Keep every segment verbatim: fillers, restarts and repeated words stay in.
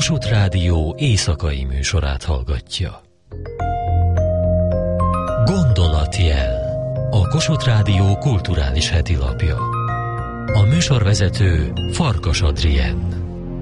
Kossuth Rádió éjszakai műsorát hallgatja. Gondolatjel, a Kossuth Rádió kulturális hetilapja. A műsorvezető Farkas Adrien.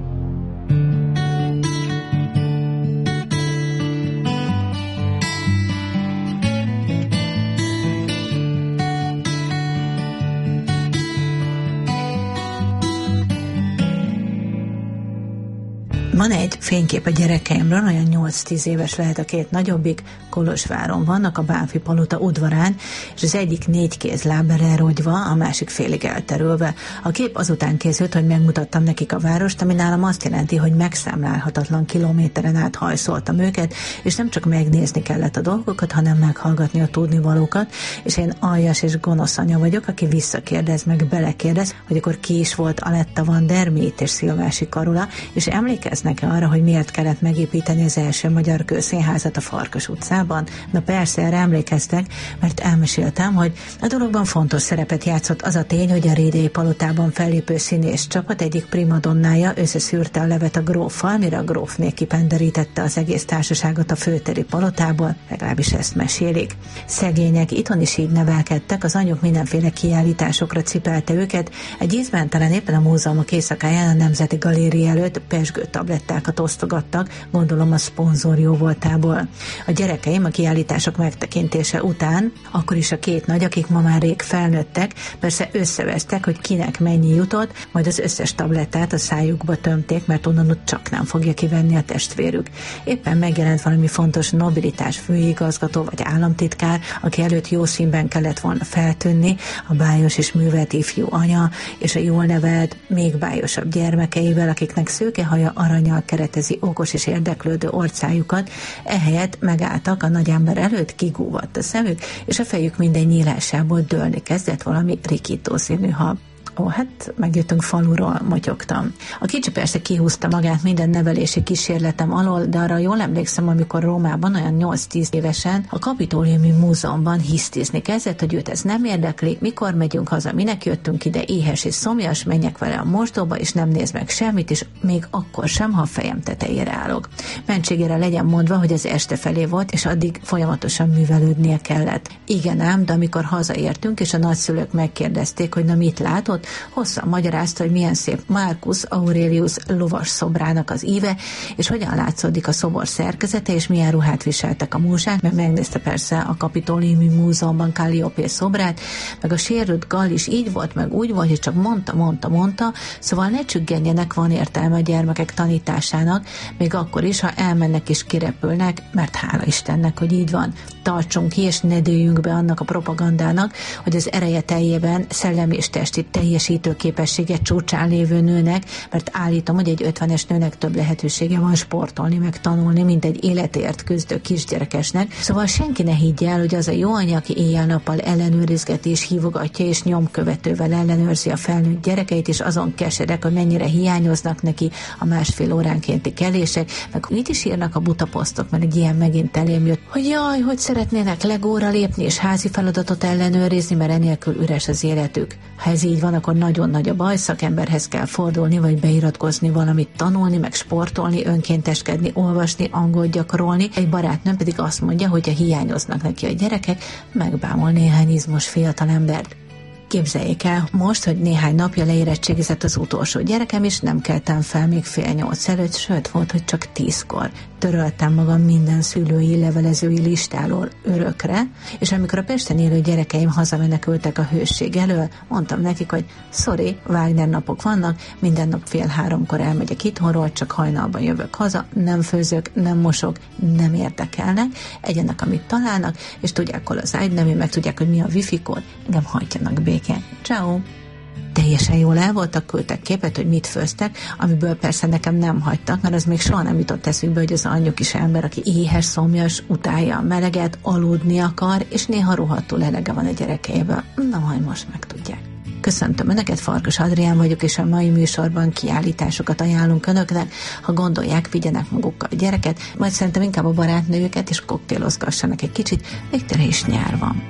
Van egy fénykép a gyerekeimről, olyan nyolc-tíz éves lehet a két nagyobbik, Kolozsváron vannak, a Bánffy palota udvarán, és az egyik négy kézlábbal elrogyva, a másik félig elterülve. A kép azután készült, hogy megmutattam nekik a várost, ami nálam azt jelenti, hogy megszámlálhatatlan kilométeren át hajszoltam őket, és nem csak megnézni kellett a dolgokat, hanem meghallgatni a tudnivalókat, és én aljas és gonosz anya vagyok, aki visszakérdez, meg belekérdez, hogy akkor ki is volt Aletta van der Miet és Szilvási Karula, és emlékeznek arra, hogy miért kellett megépíteni az első magyar kőszínházat a Farkas utcában? Na persze, erre emlékeztek, mert elmeséltem, hogy a dologban fontos szerepet játszott az a tény, hogy a Rédei palotában fellépő színész csapat egyik primadonnája összeszűrte a levet a gróffal, mire a grófné kipenderítette az egész társaságot a főtéri palotából, legalábbis ezt mesélik. Szegények itthon is így nevelkedtek, az anyjuk mindenféle kiállításokra cipelte őket, egy ízben talán éppen a múzeumok éjszakáján a Nemzeti Galéria előtt pezsgő tablettákat osztogattak, gondolom a szponzor jó voltából. A gyerekeim a kiállítások megtekintése után, akkor is a két nagy, akik ma már rég felnőttek, persze összevesztek, hogy kinek mennyi jutott, majd az összes tablettát a szájukba tömték, mert onnan ott csak nem fogja kivenni a testvérük. Éppen megjelent valami fontos nobilitás főigazgató vagy államtitkár, aki előtt jó színben kellett volna feltűnni, a bájos és művelt ifjú anya, és a jól nevelt, még bájosabb gyermekeivel, akiknek szőkehaja aranyal keretezi okos és érdeklődő orcájukat, ehelyett megálltak a nagy ember előtt, kigúvadt a szemük, és a fejük minden nyílásából dőlni kezdett valami rikító színű hab. Ó, hát megjöttünk faluról, motyogtam. A kicsi persze kihúzta magát minden nevelési kísérletem alól, de arra jól emlékszem, amikor Rómában olyan nyolc-tíz évesen a Kapitóliumi Múzeumban hisztizni kezdett, hogy őt ez nem érdekli, mikor megyünk haza, minek jöttünk ide, éhes és szomjas, menjek vele a mosdóba, és nem néz meg semmit, és még akkor sem, ha a fejem tetejére állok. Mentségére legyen mondva, hogy az este felé volt, és addig folyamatosan művelődnie kellett. Igen ám, de amikor hazaértünk, és a nagyszülők megkérdezték, hogy na mit látott, hosszan magyarázta, hogy milyen szép Marcus Aurelius lovas szobrának az íve, és hogyan látszódik a szobor szerkezete, és milyen ruhát viseltek a múzsák, mert megnézte persze a Kapitóliumi Múzeumban Kalliopé szobrát, meg a sérült Gall is így volt, meg úgy volt, és csak mondta, mondta, mondta, szóval ne csüggenjenek, van értelme a gyermekek tanításának, még akkor is, ha elmennek és kirepülnek, mert hála Istennek, hogy így van. Tartsunk ki, és ne dőljünk be annak a propagandának, hogy az ereje teljében szellemi és testi teljesítő képessége csúcsán lévő nőnek, mert állítom, hogy egy ötvenes nőnek több lehetősége van sportolni, meg tanulni, mint egy életért küzdő kisgyerekesnek. Szóval senki ne higgye el, hogy az a jó anya, aki éjjel-nappal ellenőrizgeti és hívogatja, és nyomkövetővel ellenőrzi a felnőtt gyerekeit, és azon keserek, hogy mennyire hiányoznak neki a másfél óránkénti kelések, meg mit is írnak a buta posztok, mert egy ilyen megint elém jött, hogy jaj, hogy szeretnének legóra lépni, és házi feladatot ellenőrizni, mert enélkül üres az életük. Ha ez így van, akkor nagyon nagy a baj, szakemberhez kell fordulni, vagy beiratkozni, valamit tanulni, meg sportolni, önkénteskedni, olvasni, angolt gyakorolni. Egy barátnőm pedig azt mondja, hogy ha hiányoznak neki a gyerekek, megbámol néhány izmos fiatalembert. Képzeljék el most, hogy néhány napja leérettségizett az utolsó gyerekem, és nem keltem fel még fél nyolc előtt, sőt volt, hogy csak tízkor. Töröltem magam minden szülői levelezői listáról örökre, és amikor a Pesten élő gyerekeim hazamenekültek a hősség elől, mondtam nekik, hogy sorry, Wagner napok vannak, minden nap fél háromkor elmegyek itthonról, csak hajnalban jövök haza, nem főzök, nem mosok, nem érdekelnek, egyenek, amit találnak, és tudják, hol az ágynevű, meg tudják, hogy mi a wifi kód, engem hagyjanak békén. Ciao. Teljesen jól el voltak, küldtek képet, hogy mit főztek, amiből persze nekem nem hagytak, mert az még soha nem jutott eszükbe, hogy az anyjuk is ember, aki éhes, szomjas, utálja a meleget, aludni akar, és néha rohadtul elege van a gyerekeiből. Na, majd most megtudják. Köszöntöm Önöket, Farkas Adrián vagyok, és a mai műsorban kiállításokat ajánlunk Önöknek. Ha gondolják, vigyenek magukkal a gyereket, majd szerintem inkább a barátnőjüket, és koktélozgassanak egy kicsit, végtére is nyár van.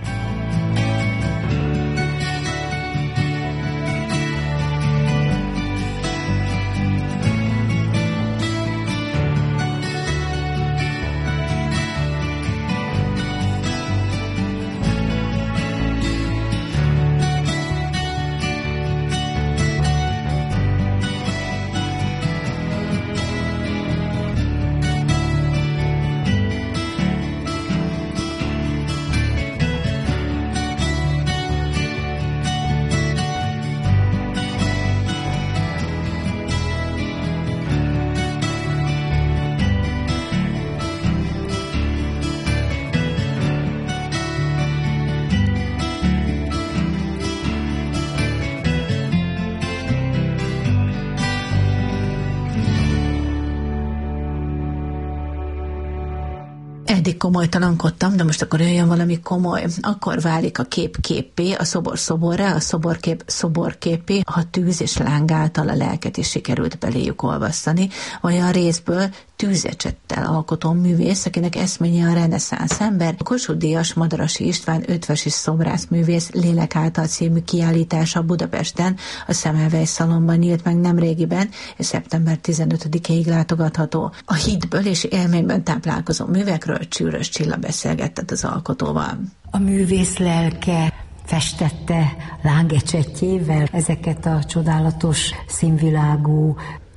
Eddig komolytalankodtam, de most akkor jöjjön valami komoly. Akkor válik a kép képpé, a szobor szoborrá, a szoborkép szoborképé, ha tűz és láng által a lelket is sikerült beléjük olvasztani, vagy a részből tűzecsettel alkotó művész, akinek eszménye a reneszánsz ember. A Kossuth-díjas Madarasi István ötvösi szobrászművész Lélek által című kiállítása Budapesten, a Semmelweis Szalonban nyílt meg nemrégiben, és szeptember tizenötödikéig látogatható. A hitből és élményben táplálkozó művekről Csűrös Csilla beszélgetett az alkotóval. A művész lelke festette lángecsetjével ezeket a csodálatos színvilágú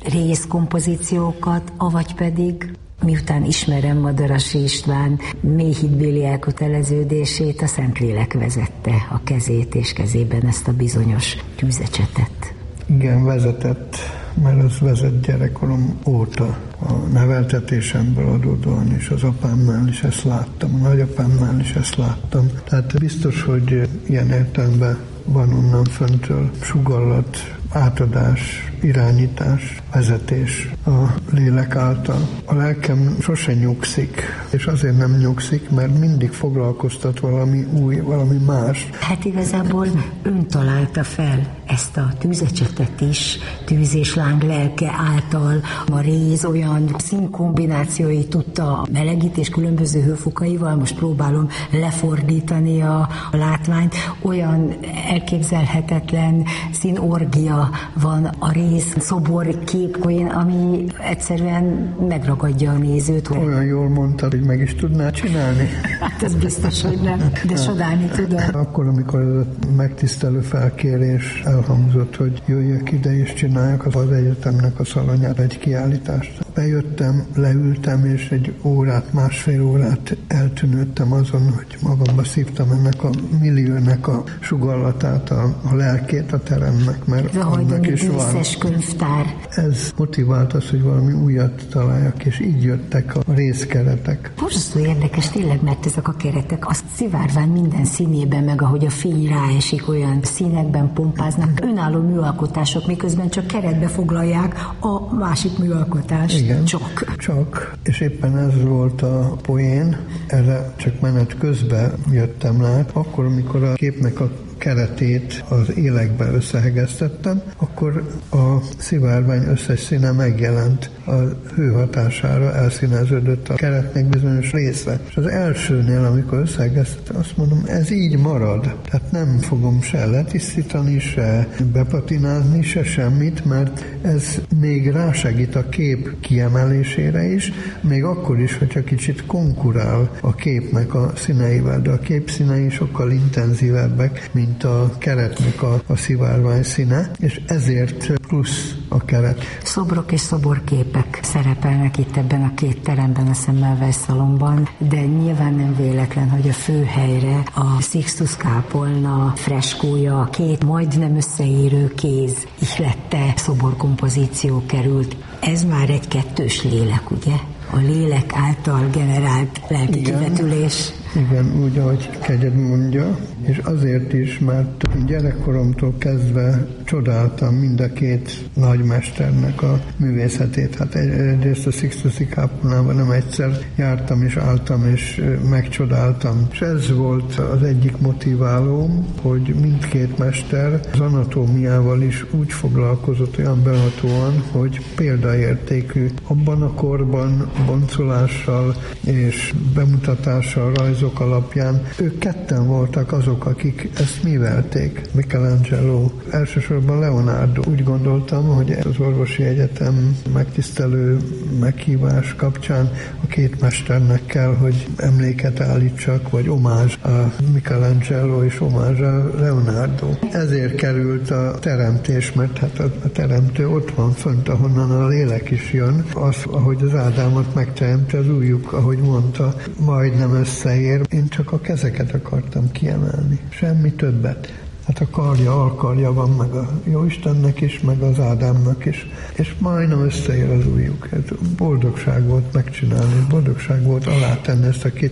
részkompozíciókat, avagy pedig, miután ismerem Madarasi István mély hitbéli elköteleződését, a Szentlélek vezette a kezét és kezében ezt a bizonyos tűzecsetet. Igen, vezetett, mert az vezet gyerekkorom óta. A neveltetésemből adódóan is, az apámnál is ezt láttam, a nagyapámnál is ezt láttam. Tehát biztos, hogy ilyen értelemben van onnan föntől sugallat, átadás, irányítás, vezetés a lélek által. A lelkem sose nyugszik, és azért nem nyugszik, mert mindig foglalkoztat valami új, valami más. Hát igazából ön találta fel ezt a tűzecsetet is, tűz és láng lelke által. A réz olyan színkombinációi tudta a melegítés különböző hőfokaival, most próbálom lefordítani a látványt, olyan elképzelhetetlen színorgia van a réz szobor képén, ami egyszerűen megragadja a nézőt. Olyan jól mondtad, hogy meg is tudná csinálni. Hát ez biztos, hogy nem, de csodálni tudom. Akkor, amikor ez a megtisztelő felkérés elhangzott, hogy jöjjek ide és csináljak az egyetemnek a szalonyára egy kiállítást. Bejöttem, leültem, és egy órát, másfél órát eltűnődtem azon, hogy magamba szívtam ennek a milliónek a sugallatát, a, a lelkét a teremnek, mert annak is van. Könyvtár. Ez motivált az, hogy valami újat találjak, és így jöttek a részkeretek. Borzasztó érdekes tényleg, mert ezek a keretek azt szivárvány minden színében, meg ahogy a fény ráesik, olyan színekben pompáznak, önálló műalkotások, miközben csak keretbe foglalják a másik műalkotást. Igen, csak. Csak. És éppen ez volt a poén, erre csak menet közben jöttem rá. Akkor, amikor a képnek a keretét az élekbe összehegeztettem, akkor a szivárvány összes színe megjelent. A hő hatására elszíneződött a keretnek bizonyos része. És az elsőnél, amikor összehegeztettem, azt mondom, ez így marad. Tehát nem fogom se letisztítani, se bepatinázni, se semmit, mert ez még rásegít a kép kiemelésére is, még akkor is, hogyha kicsit konkurál a képnek a színeivel, de a kép színei sokkal intenzívebbek, mint a keretnek a, a szivárvány színe, és ezért plusz a keret. Szobrok és szoborképek szerepelnek itt ebben a két teremben, a Semmelweis Szalonban, de nyilván nem véletlen, hogy a főhelyre a Sixtus kápolna freskója, a két majdnem összeérő kéz ihlette szoborkompozíció került. Ez már egy kettős lélek, ugye? A lélek által generált lelki Igen. kivetülés. Igen, úgy, ahogy Kegyed mondja, és azért is, mert gyerekkoromtól kezdve csodáltam mind a két nagymesternek a művészetét. Hát egyrészt a Sixtusi kápolnában nem egyszer jártam és álltam és megcsodáltam. És ez volt az egyik motiválóm, hogy mindkét mester az anatómiával is úgy foglalkozott olyan behatóan, hogy példaértékű. Abban a korban boncolással és bemutatással, rajzok alapján ők ketten voltak azok, akik ezt művelték. Michelangelo, elsősorban Leonardo. Úgy gondoltam, hogy az orvosi egyetem megtisztelő meghívás kapcsán a két mesternek kell, hogy emléket állítsak, vagy omázs a Michelangelo és omázs a Leonardo. Ezért került a teremtés, mert hát a, a teremtő ott van fönt, ahonnan a lélek is jön. Az, ahogy az Ádámot megteremte, az ujjuk, ahogy mondta, majdnem összeér. Én csak a kezeket akartam kiemelni, semmi többet. Hát a karja, alkarja van meg a Jóistennek is, meg az Ádámnak is, és majdnem összeér az ujjuk. Ez boldogság volt megcsinálni, boldogság volt alátenni ezt a két lemezt.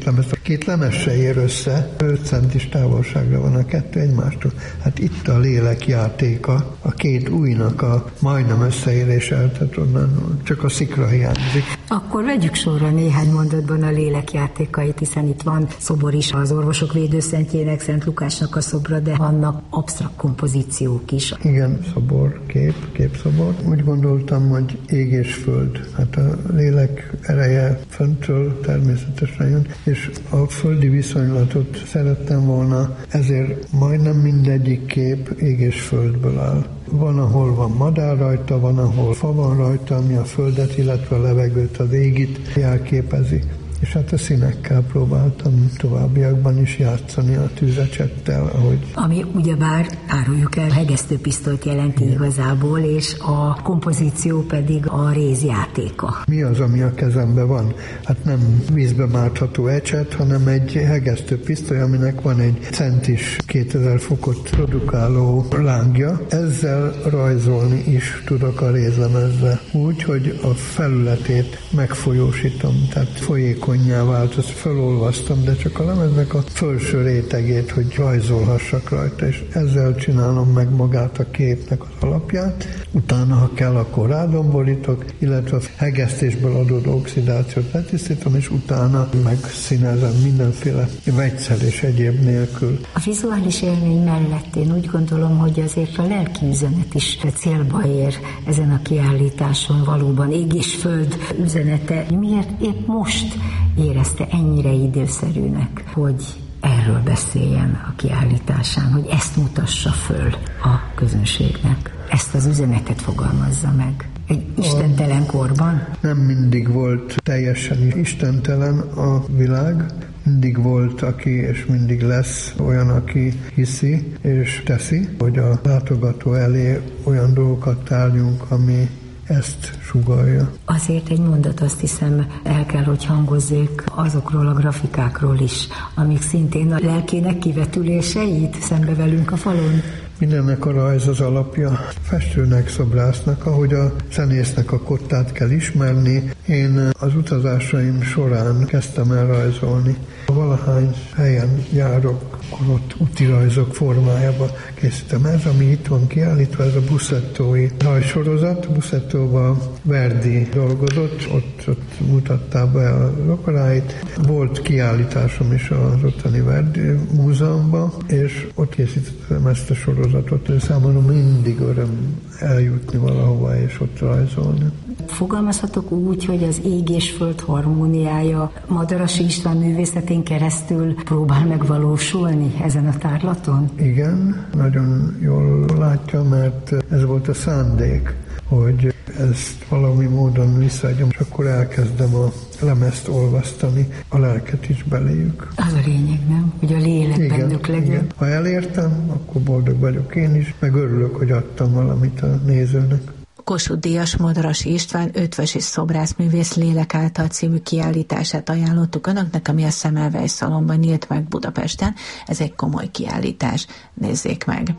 két lemez se ér össze, öt centis távolságra van a kettő egymástól. Hát itt a lélek játéka, a két újnak a majdnem összeérése, tehát onnan csak a szikra hiányzik. Akkor vegyük sorra néhány mondatban a lélek játékait, hiszen itt van szobor is az orvosok védőszentjének, Szent Lukásnak a szobra, de vannak absztrakt kompozíciók is. Igen, szobor, kép, képszobor. Úgy gondoltam, hogy ég és föld. Hát a lélek ereje föntről természetesen jön, és a földi viszonylatot szerettem volna, ezért majdnem mindegyik kép ég és földből áll. Van, ahol van madár rajta, van, ahol fa van rajta, ami a földet, illetve a levegőt, az égit jelképezi. És hát a színekkel próbáltam továbbiakban is játszani a tűzecsettel, ahogy... Ami ugyebár, áruljuk el, hegesztőpisztolyt jelenti igen. igazából, és a kompozíció pedig a rézjátéka. Mi az, ami a kezemben van? Hát nem vízbe mártható ecset, hanem egy hegesztőpisztoly, aminek van egy centis kétezer fokot produkáló lángja. Ezzel rajzolni is tudok a rézlemezre. Úgy, hogy a felületét megfolyósítom, tehát folyékony konyhá vált, azt felolvasztam, de csak a lemeznek a felső rétegét, hogy rajzolhassak rajta, és ezzel csinálom meg magát a képnek az alapját. Utána, ha kell, akkor rádomborítok, illetve a hegesztésből adódó oxidációt letisztítom, és utána megszínezem mindenféle vegyszer és egyéb nélkül. A vizuális élmény mellett én úgy gondolom, hogy azért a lelki üzenet is célba ér ezen a kiállításon, valóban ég és föld üzenete. Miért épp most érezte ennyire időszerűnek, hogy erről beszéljen a kiállításán, hogy ezt mutassa föl a közönségnek, ezt az üzenetet fogalmazza meg? Egy istentelen korban? Nem mindig volt teljesen istentelen a világ, mindig volt, aki és mindig lesz olyan, aki hiszi és teszi, hogy a látogató elé olyan dolgokat tárjunk, ami ezt sugallja. Azért egy mondat, azt hiszem, el kell, hogy hangozzék azokról a grafikákról is, amik szintén a lelkének kivetüléseit szembe velünk a falon. Mindennek a rajz az alapja. Festőnek, szobrásznak, ahogy a zenésznek a kottát kell ismerni. Én az utazásaim során kezdtem el rajzolni. Valahány helyen járok, akkor ott úti rajzok formájába készítem. Ez, ami itt van kiállítva, ez a Bussettói rajzsorozat. Bussettóban Verdi dolgozott, ott, ott mutatta be az operáit. Volt kiállításom is az ottani Verdi múzeumban, és ott készítettem ezt a sorozatot. Számomra mindig öröm eljutni valahova és ott rajzolni. Fogalmazhatok úgy, hogy az ég és föld harmóniája Madarasi István művészetén keresztül próbál megvalósulni ezen a tárlaton? Igen, nagyon jól látja, mert ez volt a szándék, hogy ezt valami módon visszaadjam, és akkor elkezdem a lemezt olvasztani, a lelket is beléjük. Az a lényeg, nem? Hogy a lélek igen, bennük legyen. Igen. Ha elértem, akkor boldog vagyok én is, meg örülök, hogy adtam valamit a nézőnek. Kossuth-díjas Madarasi István ötvös és szobrászművész Lélek által című kiállítását ajánlottuk önöknek, ami a Semmelweis Szalonban nyílt meg Budapesten. Ez egy komoly kiállítás. Nézzék meg!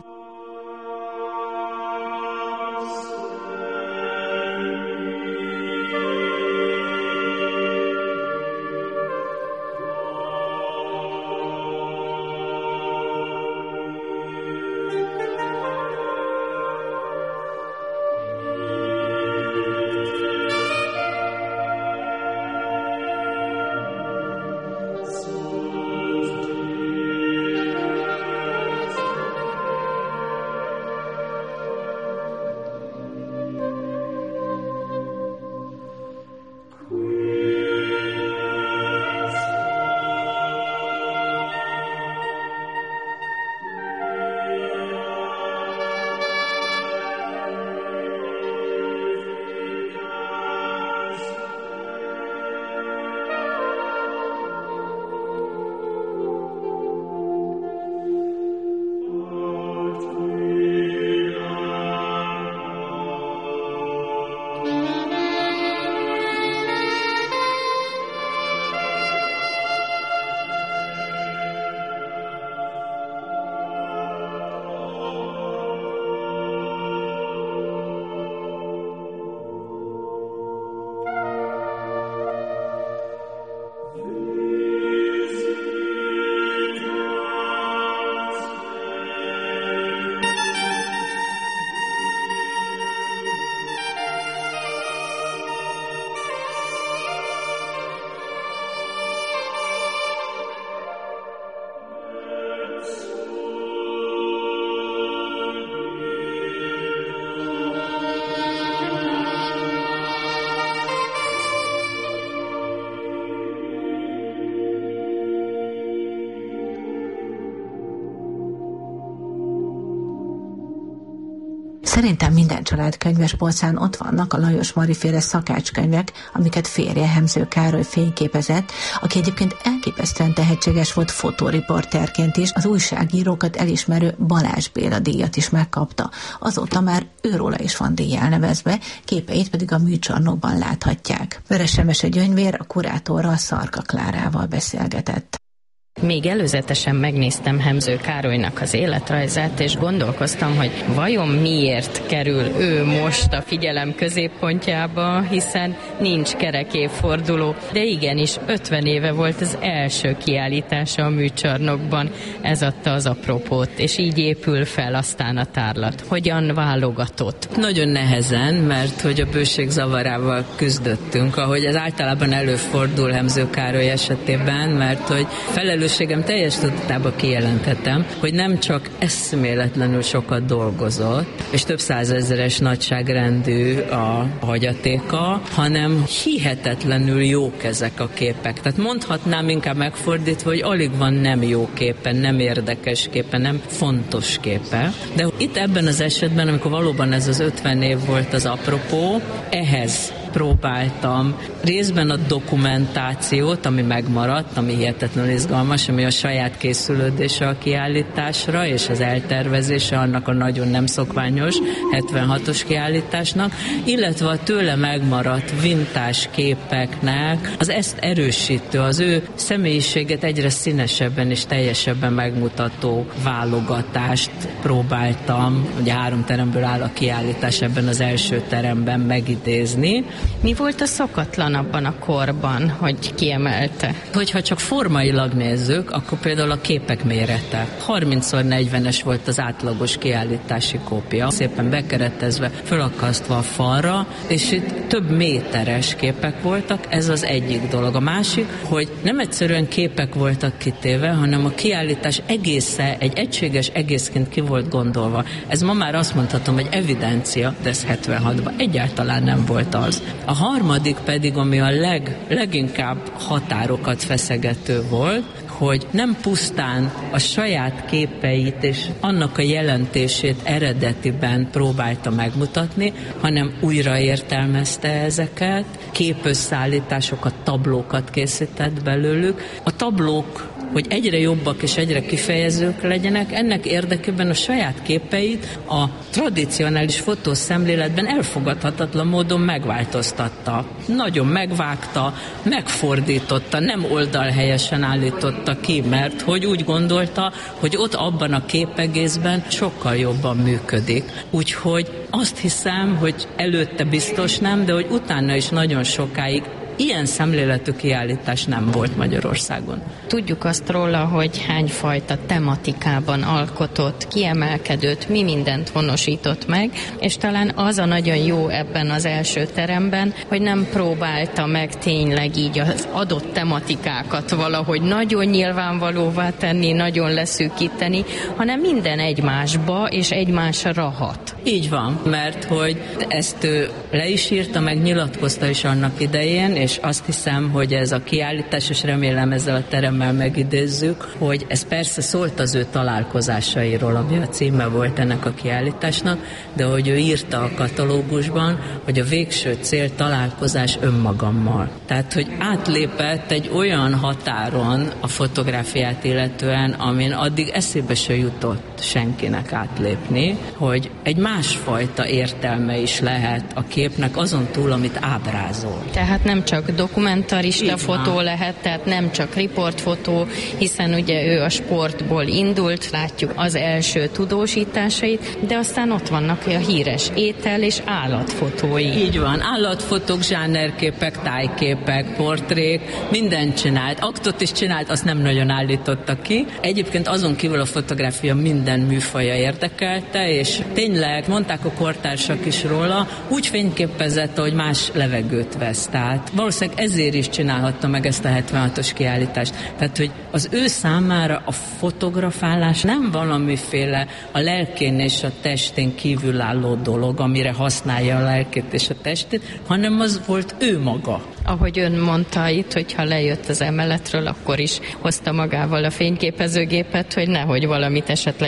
Szerintem minden család könyvespolcán ott vannak a Lajos Mari féle szakácskönyvek, amiket férje Hemző Károly fényképezett, aki egyébként elképesztően tehetséges volt fotóriporterként is, az újságírókat elismerő Balázs Béla díjat is megkapta. Azóta már őróla is van díj elnevezve, képeit pedig a műcsarnokban láthatják. Vörös Emese Gyöngyvér a kurátorral, Szarka Klárával beszélgetett. Még előzetesen megnéztem Hemző Károlynak az életrajzát, és gondolkoztam, hogy vajon miért kerül ő most a figyelem középpontjába, hiszen nincs kerek évforduló. De igenis, ötven éve volt az első kiállítása a műcsarnokban, ez adta az apropót, és így épül fel aztán a tárlat. Hogyan válogatott? Nagyon nehezen, mert hogy a bőség zavarával küzdöttünk, ahogy ez általában előfordul Hemző Károly esetében, mert hogy felelős teljes tudatában kijelentettem, hogy nem csak eszméletlenül sokat dolgozott, és több százezeres nagyságrendű a hagyatéka, hanem hihetetlenül jók ezek a képek. Tehát mondhatnám inkább megfordítva, hogy alig van nem jó képe, nem érdekes képe, nem fontos képe. De itt ebben az esetben, amikor valóban ez az ötven év volt az apropó, ehhez próbáltam részben a dokumentációt, ami megmaradt, ami hihetetlenül izgalmas, ami a saját készülődése a kiállításra, és az eltervezése annak a nagyon nem szokványos hetvenhatos kiállításnak, illetve a tőle megmaradt vintás képeknek az ezt erősítő, az ő személyiséget egyre színesebben és teljesebben megmutató válogatást próbáltam, ugye három teremből áll a kiállítás, ebben az első teremben megidézni. Mi volt a szokatlan abban a korban, hogy kiemelte? Hogyha csak formailag nézzük, akkor például a képek mérete. harminc szor negyvenes volt az átlagos kiállítási kópia, szépen bekeretezve, fölakasztva a falra, és itt több méteres képek voltak, ez az egyik dolog. A másik, hogy nem egyszerűen képek voltak kitéve, hanem a kiállítás egészen egy egységes egészként ki volt gondolva. Ez ma már azt mondhatom, hogy evidencia, de ez hetvenhatban egyáltalán nem volt az. A harmadik pedig, ami a leg, leginkább határokat feszegető volt, hogy nem pusztán a saját képeit és annak a jelentését eredetiben próbálta megmutatni, hanem újraértelmezte ezeket, képösszállításokat, tablókat készített belőlük. A tablók, hogy egyre jobbak és egyre kifejezők legyenek, ennek érdekében a saját képeit a tradicionális fotószemléletben elfogadhatatlan módon megváltoztatta. Nagyon megvágta, megfordította, nem oldalhelyesen állította ki, mert hogy úgy gondolta, hogy ott abban a képegészben sokkal jobban működik. Úgyhogy azt hiszem, hogy előtte biztos nem, de hogy utána is nagyon sokáig ilyen szemléletű kiállítás nem volt Magyarországon. Tudjuk azt róla, hogy hányfajta tematikában alkotott, kiemelkedőt, mi mindent honosított meg, és talán az a nagyon jó ebben az első teremben, hogy nem próbálta meg tényleg így az adott tematikákat valahogy nagyon nyilvánvalóvá tenni, nagyon leszűkíteni, hanem minden egymásba és egymásra hat. Így van, mert hogy ezt ő le is írta, meg nyilatkozta is annak idején, és azt hiszem, hogy ez a kiállítás, és remélem ezzel a teremmel megidézzük, hogy ez persze szólt az ő találkozásairól, ami a címe volt ennek a kiállításnak, de hogy ő írta a katalógusban, hogy a végső cél találkozás önmagammal. Tehát, hogy átlépett egy olyan határon a fotográfiát illetően, amin addig eszébe se jutott senkinek átlépni, hogy egy másfajta értelme is lehet a képnek azon túl, amit ábrázol. Tehát nem csak dokumentarista fotó lehet, tehát nem csak riportfotó, hiszen ugye ő a sportból indult, látjuk az első tudósításait, de aztán ott vannak a híres étel és állatfotói. Így van, állatfotók, zsánerképek, tájképek, portrék, mindent csinált. Aktot is csinált, azt nem nagyon állította ki. Egyébként azon kívül a fotográfia minden műfaja érdekelte, és tényleg mondták a kortársak is róla, úgy fényképezett, hogy más levegőt vesz. Tehát valószínűleg ezért is csinálhatta meg ezt a hetvenhatos kiállítást. Tehát, hogy az ő számára a fotografálás nem valamiféle a lelkén és a testén kívülálló dolog, amire használja a lelkét és a testét, hanem az volt ő maga. Ahogy ön mondta itt, hogyha lejött az emeletről, akkor is hozta magával a fényképezőgépet, hogy nehogy valamit esetleg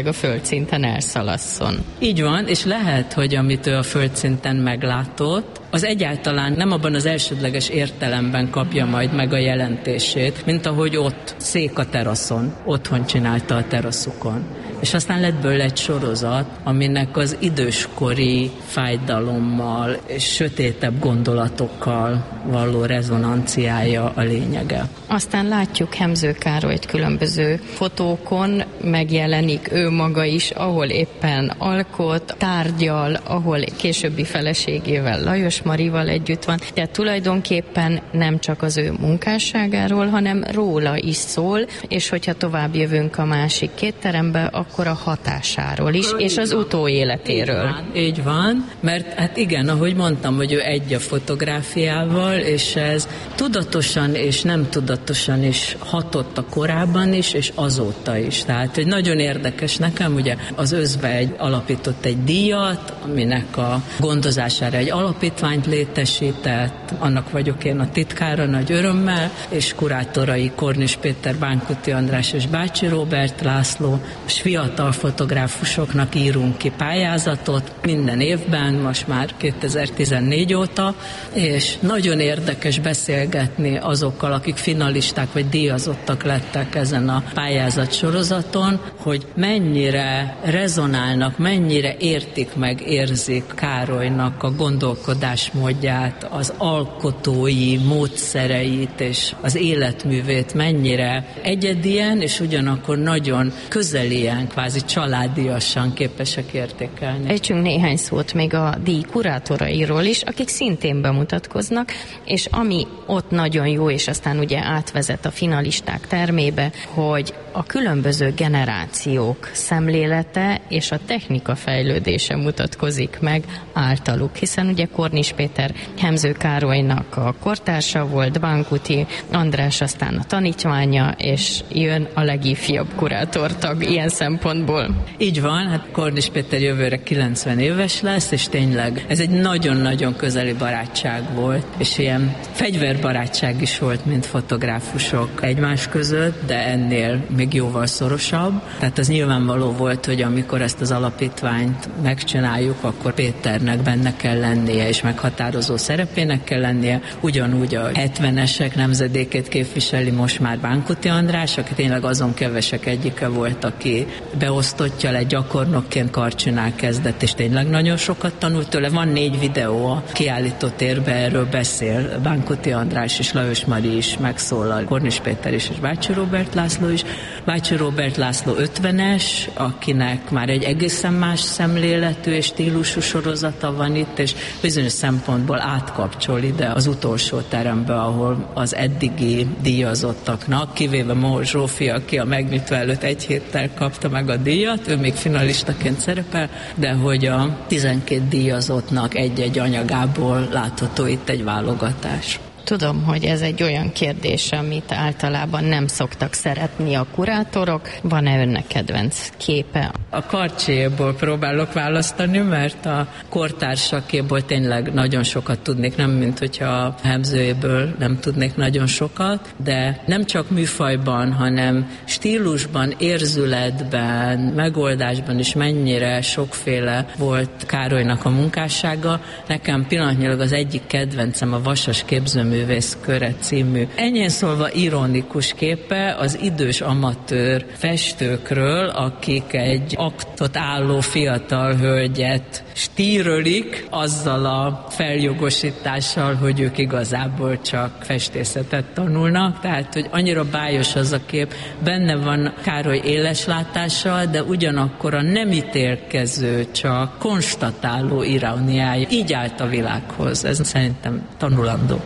tényleg a földszinten elszalasszon. Így van, és lehet, hogy amit ő a földszinten meglátott, az egyáltalán nem abban az elsődleges értelemben kapja majd meg a jelentését, mint ahogy ott szék a teraszon, otthon csinálta a teraszukon. És aztán lett bőle egy sorozat, aminek az időskori fájdalommal és sötétebb gondolatokkal való rezonanciája a lényege. Aztán látjuk Hemző Károlyt különböző fotókon, megjelenik ő maga is, ahol éppen alkot, tárgyal, ahol későbbi feleségével, Lajos Marival együtt van. Tehát tulajdonképpen nem csak az ő munkásságáról, hanem róla is szól, és hogyha tovább jövünk a másik két terembe, akkor a hatásáról is, így és van. Az utóéletéről. Így van, így van, mert hát igen, ahogy mondtam, hogy ő egy a fotográfiával, és ez tudatosan és nem tudatosan is hatott a korábban is, és azóta is. Tehát, hogy nagyon érdekes nekem, ugye az Özvegy alapított egy díjat, aminek a gondozására egy alapítványt létesített, annak vagyok én a titkára nagy örömmel, és kurátorai Kornis Péter, Bánkuti András és Bácsi Róbert László, és fiatal fotográfusoknak írunk ki pályázatot minden évben, most már kétezer-tizennégy óta, és nagyon érdekes beszélgetni azokkal, akik finalisták vagy díjazottak lettek ezen a pályázat sorozaton, hogy mennyire rezonálnak, mennyire értik meg, érzik Károlynak a gondolkodásmódját, az alkotói módszereit és az életművét mennyire egyedien, és ugyanakkor nagyon közelien, kvázi családiasan képesek értékelni. Ejtsünk néhány szót még a díj kurátorairól is, akik szintén bemutatkoznak, és ami ott nagyon jó, és aztán ugye átvezet a finalisták termébe, hogy a különböző generációk szemlélete és a technika fejlődése mutatkozik meg általuk, hiszen ugye Kornis Péter Hemző Károlynak a kortársa volt, Bánkuti András aztán a tanítványa, és jön a legifjabb kurátortag ilyen szempontból. Így van, hát Kornis Péter jövőre kilencven éves lesz, és tényleg ez egy nagyon-nagyon közeli barátság volt, és ilyen fegyverbarátság is volt, mint fotográfusok egymás között, de ennél még jóval szorosabb. Tehát az nyilvánvaló volt, hogy amikor ezt az alapítványt megcsináljuk, akkor Péternek benne kell lennie, és meghatározó szerepének kell lennie. Ugyanúgy a hetvenesek nemzedékét képviseli most már Bánkuti András, aki tényleg azon kevesek egyike volt, aki beosztottja le gyakornokként karcsinál kezdett, és tényleg nagyon sokat tanult tőle. Van négy videó a kiállító térbe, erről beszél Bánkuti András és Lajos Mari is megszólal, Kornis Péter is, és Bácsi Róbert László is. Bácsi Róbert László ötvenes, akinek már egy egészen más szemléletű és stílusú sorozata van itt, és bizonyos szempontból átkapcsol ide az utolsó terembe, ahol az eddigi díjazottaknak, kivéve Mohol Zsófi, aki a megnyitó előtt egy héttel kapta meg a díjat, ő még finalistaként szerepel, de hogy a tizenkét díjazottnak egy-egy anyagából látható itt egy válogatás. Tudom, hogy ez egy olyan kérdés, amit általában nem szoktak szeretni a kurátorok. Van-e önnek kedvenc képe? A Karcséból próbálok választani, mert a kortársakéból tényleg nagyon sokat tudnék, nem mint hogyha a Hemzőjéből nem tudnék nagyon sokat, de nem csak műfajban, hanem stílusban, érzületben, megoldásban is mennyire sokféle volt Károlynak a munkássága. Nekem pillanatnyilag az egyik kedvencem a Vasas képzőmű Művész köre című. Ennyien szólva ironikus képe az idős amatőr festőkről, akik egy aktot álló fiatal hölgyet stírölik azzal a feljogosítással, hogy ők igazából csak festészetet tanulnak. Tehát, hogy annyira bájos az a kép, benne van Károly éleslátással, de ugyanakkor a nem ítélkező, csak konstatáló iróniája. Így állt a világhoz. Ez szerintem tanulandó.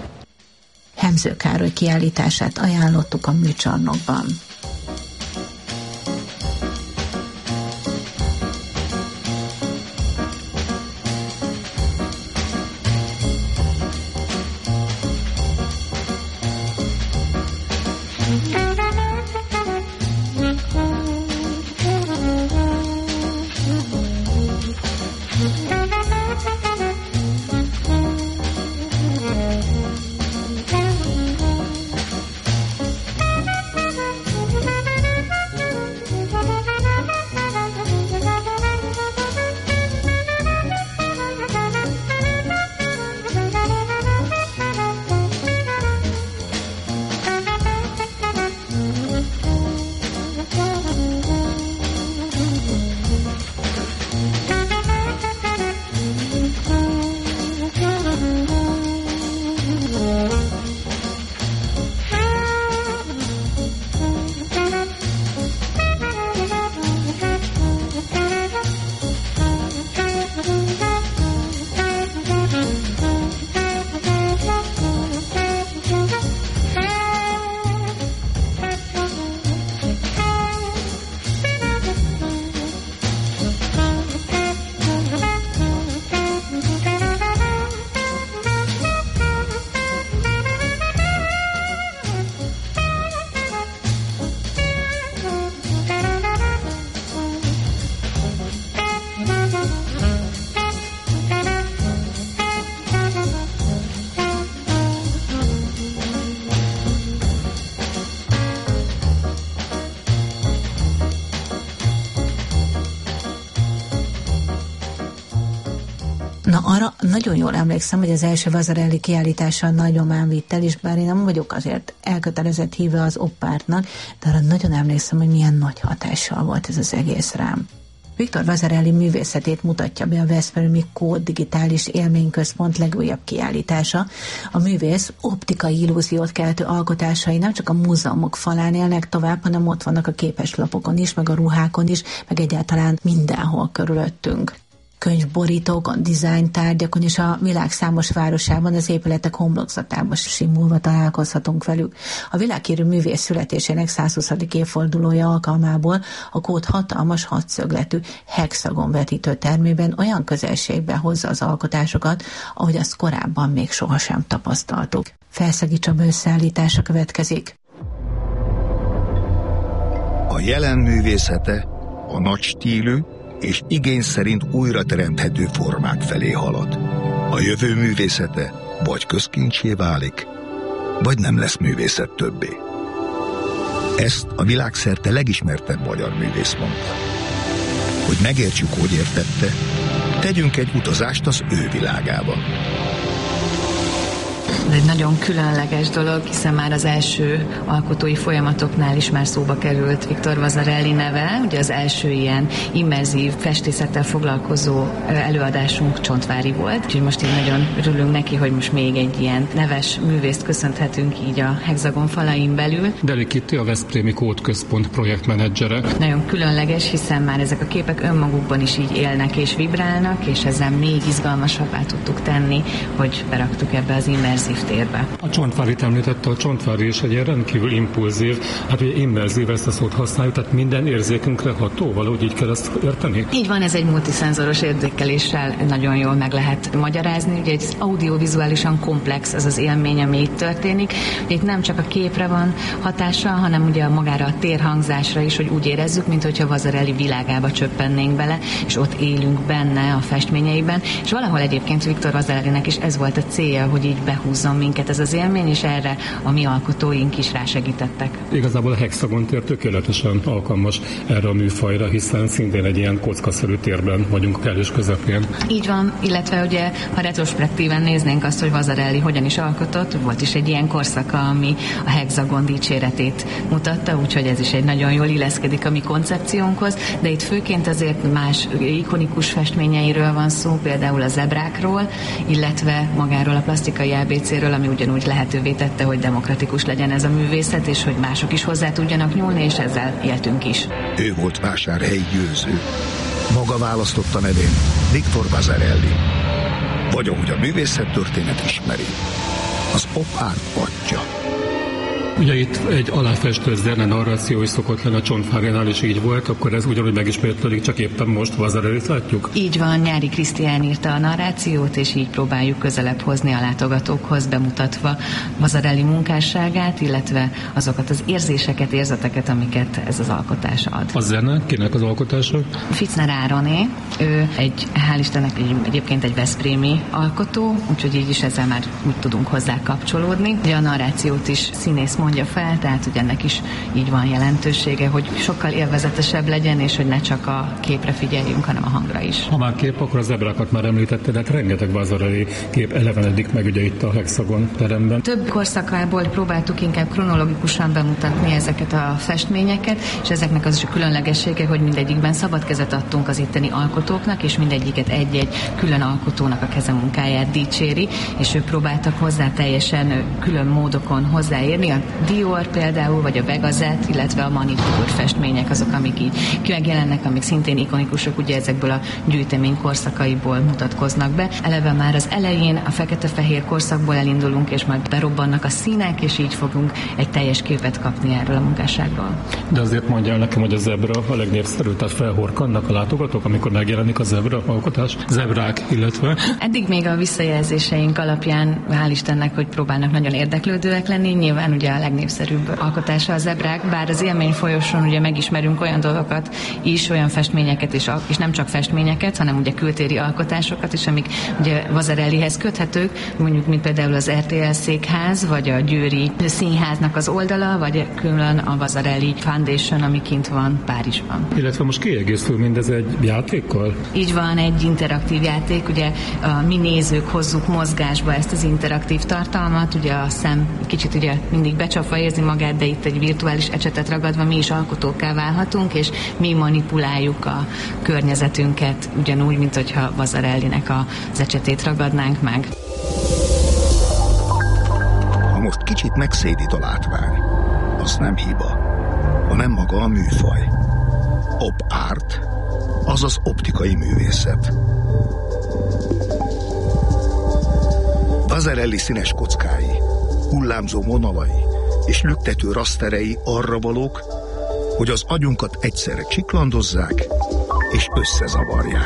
Hemző Károly kiállítását ajánlottuk a műcsarnokban. Nagyon jól emlékszem, hogy az első Vasarely kiállítással nagyomán vitt el, és bár én nem vagyok azért elkötelezett híve az oppártnak, de arra nagyon emlékszem, hogy milyen nagy hatással volt ez az egész rám. Viktor Vasarely művészetét mutatja be a Veszprémi Kód Digitális Élményközpont legújabb kiállítása. A művész optikai illúziót keltő alkotásai nem csak a múzeumok falán élnek tovább, hanem ott vannak a képeslapokon is, meg a ruhákon is, meg egyáltalán mindenhol körülöttünk. Könyvborítókon, dizájntárgyakon és a világ számos városában, az épületek homlokzatában simulva találkozhatunk velük. A világhírű művész születésének százhuszadik évfordulója alkalmából a Kód hatalmas hatszögletű hexagon vetítő termében olyan közelségbe hozza az alkotásokat, ahogy azt korábban még sohasem tapasztaltuk. Felszegi Csaba összeállítása következik. A jelen művészete a nagy stílű és igény szerint újra teremthető formák felé halad. A jövő művészete vagy közkincsé válik, vagy nem lesz művészet többé. Ezt a világszerte legismertebb magyar művész mondta. Hogy megértsük, hogy értette, tegyünk egy utazást az ő világába. Ez egy nagyon különleges dolog, hiszen már az első alkotói folyamatoknál is már szóba került Viktor Vasarely neve. Ugye az első ilyen immerzív festészettel foglalkozó előadásunk Csontvári volt. Úgyhogy most így nagyon örülünk neki, hogy most még egy ilyen neves művészt köszönhetünk így a hexagon falain belül. Deli Kitti, a Veszprémi Kód Központ projektmenedzsere. Nagyon különleges, hiszen már ezek a képek önmagukban is így élnek és vibrálnak, és ezzel még izgalmasabbá tudtuk tenni, hogy beraktuk ebbe az immerzív térbe. A Csontvárit említette, a Csontvári is egy ilyen rendkívül impulzív, hát ugye immerzív, ezt a szót használjuk, tehát minden érzékünkre ható, valahogy így kell ezt érteni? Így van, ez egy multiszenzoros érzékeléssel nagyon jól meg lehet magyarázni, ugye egy audiovizuálisan komplex az az élmény, ami itt történik. Itt nem csak a képre van hatása, hanem ugye magára a térhangzásra is, hogy úgy érezzük, mint hogyha Vasarely világába csöppennénk bele, és ott élünk benne a festményeiben, és valahol egyébként Viktor Vasarelynek is ez volt a célja, hogy így behúzzon minket ez az élmény, és erre a mi alkotóink is rásegítettek. Igazából a hexagon tér tökéletesen alkalmas erre a műfajra, hiszen szintén egy ilyen kockaszerű térben vagyunk a kellős közepén. Így van, illetve ugye, ha retrospektíven néznénk azt, hogy Vasarely hogyan is alkotott, volt is egy ilyen korszaka, ami a hexagon dicséretét mutatta, úgyhogy ez is egy nagyon jól illeszkedik a mi koncepciónkhoz, de itt főként azért más ikonikus festményeiről van szó, például a zebrákról, illetve magáról a plastikai á bé céről, ami ugyanúgy lehetővé tette, hogy demokratikus legyen ez a művészet, és hogy mások is hozzá tudjanak nyúlni, és ezzel éltünk is. Ő volt vásárhelyi győző. Maga választotta nevén Viktor Vasarely. Vagy ahogy a művészettörténet ismeri, az op-art atya. Ugye itt egy aláfestő zene narráció is szokott lenni, a Csontvárinál is így volt, akkor ez ugyanúgy megismétlődik, csak éppen most Vasarelyt látjuk? Így van, Nyári Krisztián írta a narrációt, és így próbáljuk közelebb hozni a látogatókhoz, bemutatva Vasarely munkásságát, illetve azokat az érzéseket, érzeteket, amiket ez az alkotás ad. A zene kinek az alkotása? Fitzner Ároné, ő egy, hál' Istennek egy, egyébként egy veszprémi alkotó, úgyhogy így is ezzel már úgy tudunk hozzá kapcsolódni. Ugye a narrációt is színész mondja fel, tehát hogy ennek is így van jelentősége, hogy sokkal élvezetesebb legyen, és hogy ne csak a képre figyeljünk, hanem a hangra is. Ha már kép, akkor a zebrákat már említetted, de rengeteg Vasarely kép elevenedik meg ugye itt a hexagon teremben. Több korszakából próbáltuk inkább kronológikusan bemutatni ezeket a festményeket, és ezeknek az is a különlegessége, hogy mindegyikben szabad kezet adtunk az itteni alkotóknak, és mindegyiket egy-egy külön alkotónak a kezemunkáját dicséri, és ők próbáltak hozzá teljesen külön módokon hozzáérni. A Dior például, vagy a Begazet, illetve a Manicure festmények azok, amik így megjelennek, amik szintén ikonikusok, ugye ezekből a gyűjtemény korszakaiból mutatkoznak be. Eleve már az elején a fekete-fehér korszakból elindulunk, és majd berobbannak a színek, és így fogunk egy teljes képet kapni erről a munkásságról. De azért mondjál nekem, hogy a zebra a legnépszerűbb, tehát felhorkannak a látogatók, amikor megjelenik a zebra alkotás, zebrák, illetve. Eddig még a visszajelzéseink alapján, hál' Istennek, hogy próbálnak nagyon érdeklődőek lenni, nyilván ugye a legnépszerűbb alkotása a zebrák, bár az élmény folyosón ugye megismerünk olyan dolgokat is, olyan festményeket is, és nem csak festményeket, hanem ugye kültéri alkotásokat is, amik ugye Vasarelyhez köthetők, mondjuk mint például az er té el székház, vagy a Győri Színháznak az oldala, vagy külön a Vasarely Foundation, ami kint van Párizsban. Illetve most kiegészül mindez egy játékkal? Így van, egy interaktív játék, ugye a mi nézők hozzuk mozgásba ezt az interaktív tartalmat, ugye a szem kicsit ugye mindig becsapva érzi magát, de itt egy virtuális ecsetet ragadva mi is alkotókká válhatunk, és mi manipuláljuk a környezetünket, ugyanúgy, mint hogyha Vasarelynek az ecsetét ragadnánk meg. Ha most kicsit megszédít a látvány, az nem hiba, hanem maga a műfaj. Op art, azaz optikai művészet. Vasarely színes kockái, hullámzó vonalai és lüktető raszterei arra valók, hogy az agyunkat egyszerre csiklandozzák és összezavarják.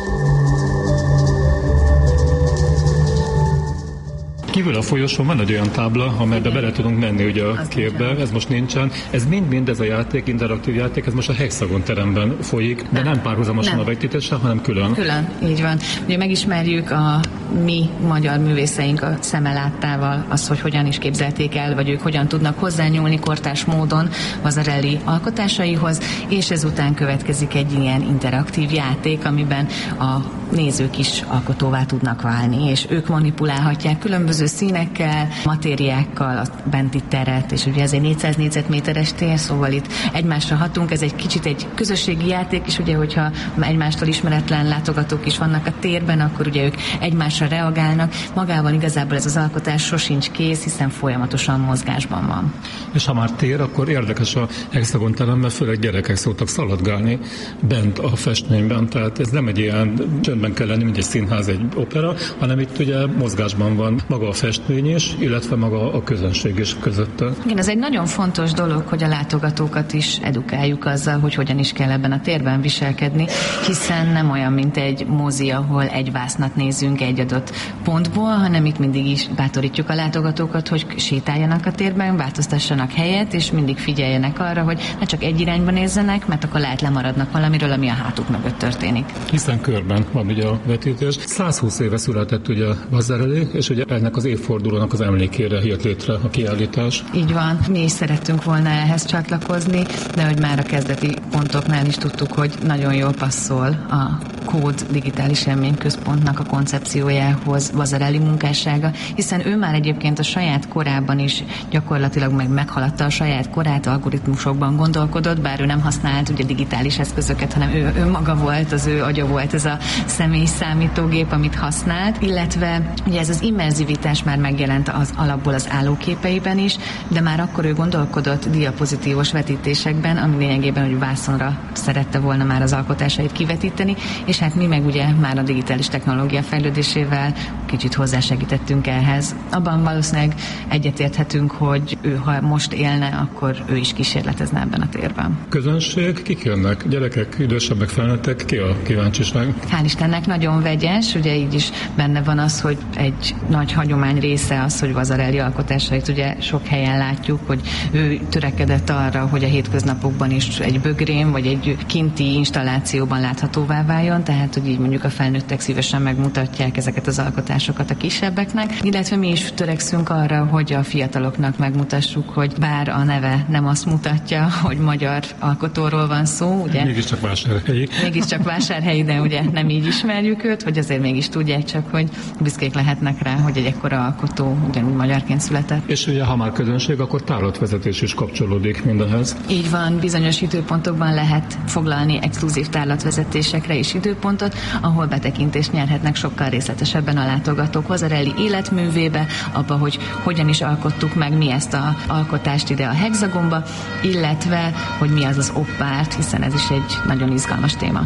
Kívül a folyosón van egy olyan tábla, amelybe bele tudunk menni ugye a az képbe, nincsen. ez most nincsen. Ez mind-mind ez a játék, interaktív játék, ez most a Hexagon teremben folyik, de nem, nem párhuzamosan nem. a vetítéssel, hanem külön. Külön, így van. Ugye megismerjük a mi magyar művészeink a szeme láttával azt, hogy hogyan is képzelték el, vagy ők hogyan tudnak hozzányúlni kortárs módon Vasarely alkotásaihoz, és ezután következik egy ilyen interaktív játék, amiben a nézők is alkotóvá tudnak válni, és ők manipulálhatják különböző színekkel, matériákkal a benti teret, és ugye ez egy négyszáz négyzetméteres tér, szóval itt egymásra hatunk, ez egy kicsit egy közösségi játék, és ugye, hogyha egymástól ismeretlen látogatók is vannak a térben, akkor ugye ők egymásra reagálnak. Magában igazából ez az alkotás sosincs kész, hiszen folyamatosan mozgásban van. És ha már tér, akkor érdekes a Hexagon terem, mert főleg gyerekek szoktak szaladgálni bent a festményben, tehát ez nem egy ilyen csöndben kell lenni, mint egy színház, egy opera, hanem itt ugye mozgásban van maga a festmény is, illetve maga a közönség is közötte. Igen, ez egy nagyon fontos dolog, hogy a látogatókat is edukáljuk azzal, hogy hogyan is kell ebben a térben viselkedni, hiszen nem olyan, mint egy mozi, ahol egy vásznat nézünk egy adott pontból, hanem itt mindig is bátorítjuk a látogatókat, hogy sétáljanak a térben, változtassanak helyet, és mindig figyeljenek arra, hogy ne csak egy irányba nézzenek, mert akkor lehet lemaradnak valamiről, ami a hátuk mögött történik. Hiszen körben van ugye a vetítés. százhúsz éve született ugye Vasarely, és ugye ennek az évfordulónak az emlékére jött létre a kiállítás. Így van, mi is szerettünk volna ehhez csatlakozni, de hogy már a kezdeti pontoknál is tudtuk, hogy nagyon jól passzol a Kód Digitális Élményközpontnak a koncepciójához Vasarely munkássága, hiszen ő már egyébként a saját korában is gyakorlatilag meg meghaladta a saját korát, algoritmusokban gondolkodott, bár ő nem használt ugye digitális eszközöket, hanem ő, ő maga volt, az ő agya volt ez a személy számítógép, amit használt, illetve ugye ez az immerzivitás már megjelent az alapból az állóképeiben is, de már akkor ő gondolkodott diapozitívos vetítésekben, ami lényegében, hogy vászonra szerette volna már az alkotásait kivetíteni, és hát mi meg ugye már a digitális technológia fejlődésével kicsit hozzásegítettünk ehhez. Abban valószínűleg egyetérthetünk, hogy ő, ha most élne, akkor ő is kísérletezne ebben a térben. Közönség, kik jönnek? Gyerekek, idősebbek, felnőttek? Ki a kíváncsiság? Hál' Istennek nagyon vegyes, ugye így is benne van az, hogy egy nagy hagyomány része az, hogy Vasarely alkotásait ugye sok helyen látjuk, hogy ő törekedett arra, hogy a hétköznapokban is egy bögrén vagy egy kinti installációban láthatóvá váljon, tehát hogy így mondjuk a felnőttek szívesen megmutatják ezeket az alkotásokat a kisebbeknek, illetve mi is törekszünk arra, hogy a fiataloknak megmutassuk, hogy bár a neve nem azt mutatja, hogy magyar alkotóról van szó, ugye? Mégiscsak vásárhelyi. Mégiscsak vásárhelyi, de ugye nem így ismerjük őt, hogy azért mégis tudják csak, hogy büszkék lehetnek rá, hogy egy ekkora alkotó ugyanúgy magyarként született. És ugye, ha már közönség, akkor tárlatvezetés is kapcsolódik mindenhez. Így van, bizonyos időpontokban lehet foglalni exkluzív tárlatvezetésekre is időpontot, ahol betekintést nyerhetnek sokkal részletesebben a látogatók Vasarely életművébe, abba, hogy hogyan is alkottuk meg mi ezt az alkotást ide a Hexagonba, illetve, hogy mi az az op art, hiszen ez is egy nagyon izgalmas téma.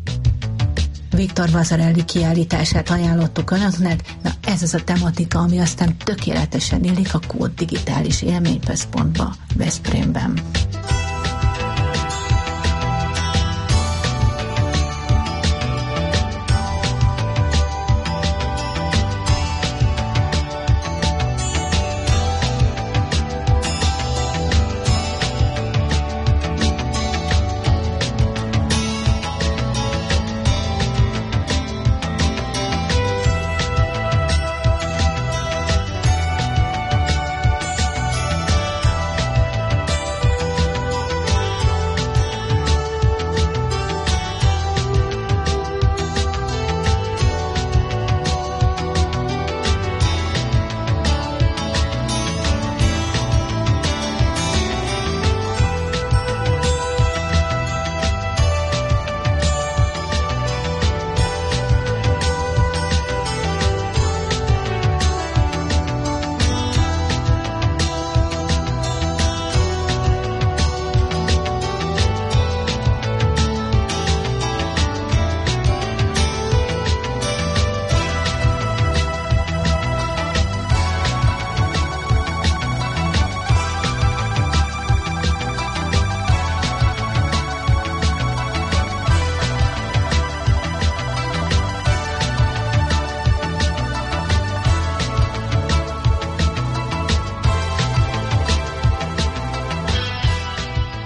Viktor Vasarely kiállítását ajánlottuk önöknek. Na, ez az a tematika, ami aztán tökéletesen illik a Kód Digitális Élményközpontba Veszprémben.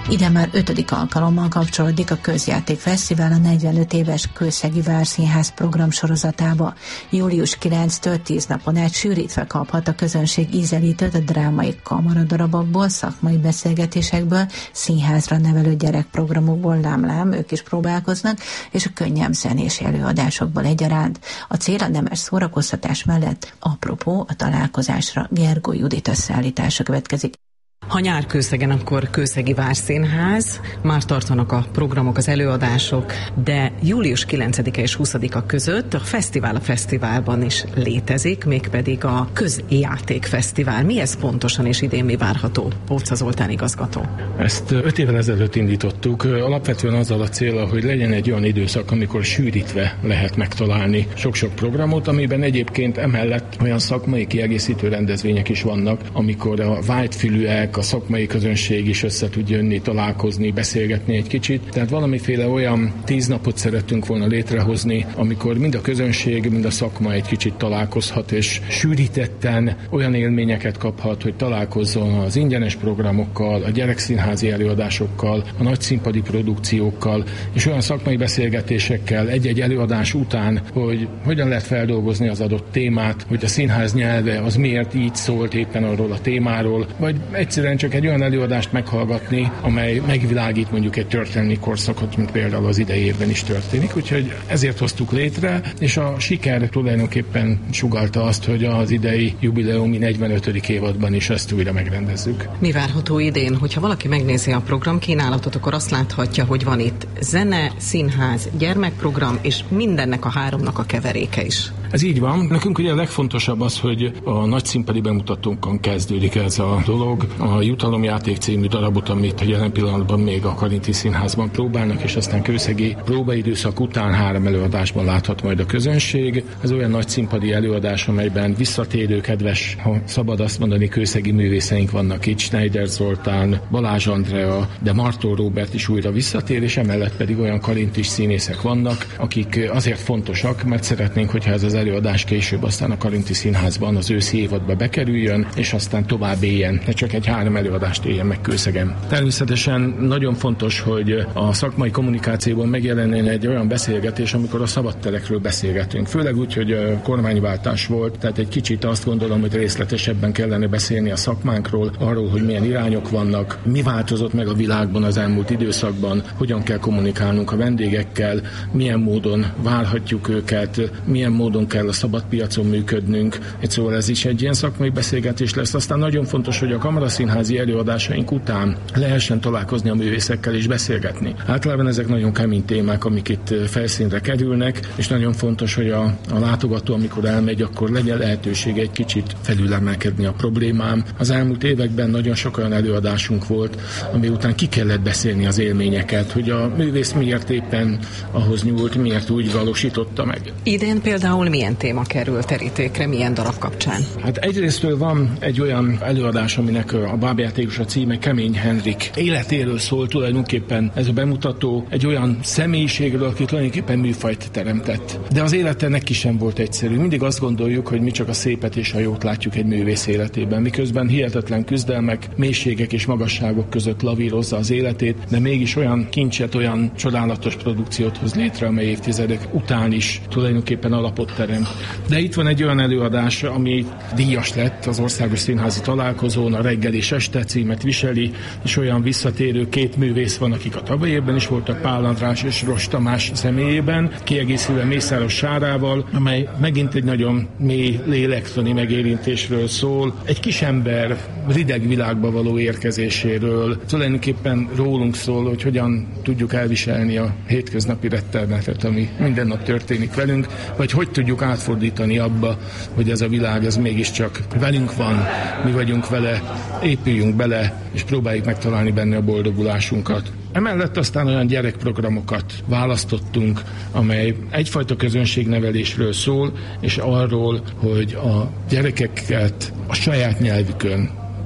Ide már ötödik alkalommal kapcsolódik a Közjáték Fesztivál a negyvenöt éves Kőszegi Várszínház programsorozatába. július kilencedikétől tíz napon át sűrítve kaphat a közönség ízelítőt a drámai kamaradarabokból, szakmai beszélgetésekből, színházra nevelő gyerekprogramokból, lám-lám, ők is próbálkoznak, és a könnyebb zenés előadásokból egyaránt. A cél a nemes szórakoztatás mellett apropó a találkozásra Gergó Judit összeállítása következik. Ha nyár Kőszegen, akkor Kőszegi Várszínház, már tartanak a programok, az előadások, de július kilencedike és huszadika között a fesztivál a fesztiválban is létezik, mégpedig a Közjátékfesztivál. Mi ez pontosan, és idén mi várható? Póca Zoltán igazgató. Ezt öt évvel ezelőtt indítottuk, alapvetően azzal a célra, hogy legyen egy olyan időszak, amikor sűrítve lehet megtalálni sok-sok programot, amiben egyébként emellett olyan szakmai kiegészítő rendezvények is vannak, amikor a vágyfülűek, a szakmai közönség is össze tud jönni, találkozni, beszélgetni egy kicsit. Tehát valamiféle olyan tíz napot szerettünk volna létrehozni, amikor mind a közönség, mind a szakma egy kicsit találkozhat, és sűrítetten olyan élményeket kaphat, hogy találkozzon az ingyenes programokkal, a gyerekszínházi előadásokkal, a nagyszínpadi produkciókkal, és olyan szakmai beszélgetésekkel egy-egy előadás után, hogy hogyan lehet feldolgozni az adott témát, hogy a színház nyelve az miért így szólt éppen arról a témáról, vagy egyszerűen csak egy olyan előadást meghallgatni, amely megvilágít mondjuk egy történelmi korszakot, mint például az idei évben is történik. Úgyhogy ezért hoztuk létre, és a siker tulajdonképpen sugallta azt, hogy az idei jubileumi negyvenötödik évadban is ezt újra megrendezzük. Mi várható idén? Hogyha valaki megnézi a programkínálatot, akkor azt láthatja, hogy van itt zene, színház, gyermekprogram, és mindennek a háromnak a keveréke is. Ez így van. Nekünk ugye a legfontosabb az, hogy a nagyszínpadi bemutatónkon kezdődik ez a dolog. A Jutalomjáték című darabot, amit jelen pillanatban még a Karinti Színházban próbálnak, és aztán kőszegi próbaidőszak után három előadásban láthat majd a közönség. Ez olyan nagyszínpadi előadás, amelyben visszatérő, kedves, ha szabad azt mondani, kőszegi művészeink vannak itt, Schneider Zoltán, Balázs Andrea, de Martó Róbert is újra visszatér, és emellett pedig olyan karintis színészek vannak, akik azért fontosak, mert szeretnénk, hogyha ez az előadás később aztán a Karinti Színházban az őszi évadba bekerüljön, és aztán tovább éljen, ne csak egy három előadást éljen meg Kőszegen. Természetesen nagyon fontos, hogy a szakmai kommunikációban megjelenjen egy olyan beszélgetés, amikor a szabadterekről beszélgetünk. Főleg úgy, hogy kormányváltás volt, tehát egy kicsit azt gondolom, hogy részletesebben kellene beszélni a szakmánkról, arról, hogy milyen irányok vannak, mi változott meg a világban az elmúlt időszakban, hogyan kell kommunikálnunk a vendégekkel, milyen módon várhatjuk őket, milyen módon kell a szabad piacon működnünk. Egy szóval ez is egy ilyen szakmai beszélgetés lesz. Aztán nagyon fontos, hogy a kamaraszínházi előadásaink után lehessen találkozni a művészekkel és beszélgetni. Általában ezek nagyon kemény témák, amik itt felszínre kerülnek, és nagyon fontos, hogy a, a látogató, amikor elmegy, akkor legyen lehetősége egy kicsit felülemelkedni a problémám. Az elmúlt években nagyon sok olyan előadásunk volt, ami után ki kellett beszélni az élményeket, hogy a művész miért éppen ahhoz nyúlt, miért úgy valósította meg. Idén például milyen téma kerül terítékre, milyen darab kapcsán? Hát egyrésztől van egy olyan előadás, aminek a bábjátékos a címe Kemény Henrik életéről szól tulajdonképpen ez a bemutató, egy olyan személyiségről, aki tulajdonképpen műfajt teremtett. De az élete neki sem volt egyszerű. Mindig azt gondoljuk, hogy mi csak a szépet és a jót látjuk egy művész életében, miközben hihetetlen küzdelmek, mélységek és magasságok között lavírozza az életét, de mégis olyan kincset, olyan csodálatos produkciót hoz létre, amely évtizedek után is tulajdonképpen alapot teremt. De itt van egy olyan előadás, ami díjas lett az Országos Színházi Találkozón, a Reggel és Este címet viseli, és olyan visszatérő két művész van, akik a tavalyi évben is voltak, Pál András és Ros Tamás személyében, kiegészülve Mészáros Sárával, amely megint egy nagyon mély lélektani megérintésről szól. Egy kisember rideg világba való érkezéséről, tulajdonképpen rólunk szól, hogy hogyan tudjuk elviselni a hétköznapi rettenetet, ami minden nap történik velünk, vagy hogy tudjuk átfordítani abba, hogy ez a világ, ez mégiscsak velünk van, mi vagyunk vele, épüljünk bele, és próbáljuk megtalálni benne a boldogulásunkat. Emellett aztán olyan gyerekprogramokat választottunk, amely egyfajta közönségnevelésről szól, és arról, hogy a gyerekeket a saját nyelvükön